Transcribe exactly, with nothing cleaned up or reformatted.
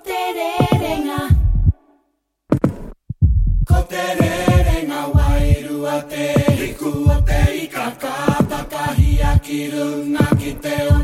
te rerenga Ko te rerenga wairua te hiku o te ikaka Takahia ki runga ki te ui